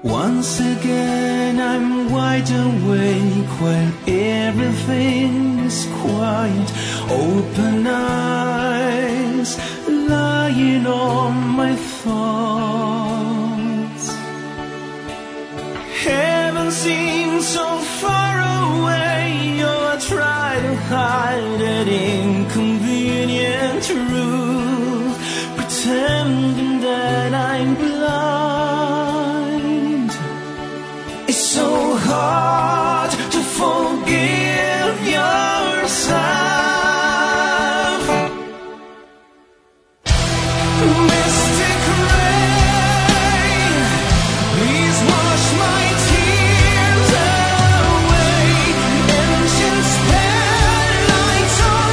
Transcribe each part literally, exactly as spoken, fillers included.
Once again I'm wide awake while everything is quiet. Open eyes lying on my thoughts. Heaven seems so far away, oh, I try to hide that inconvenient truth, pretending that I'm blind. It's so hard to forgive yourself. Mystic rain, please wash my tears away. Ancient spellings on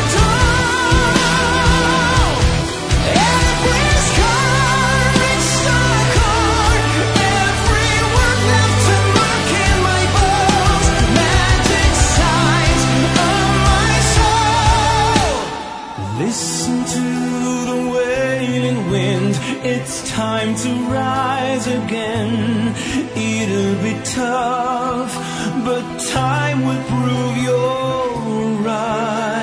top. Every scar reached the core. Every word left a mark in my bones. Magic signs of my soul. Listen to the wailing wind. It's time to rise again. It'll be tough, but time will prove you're right.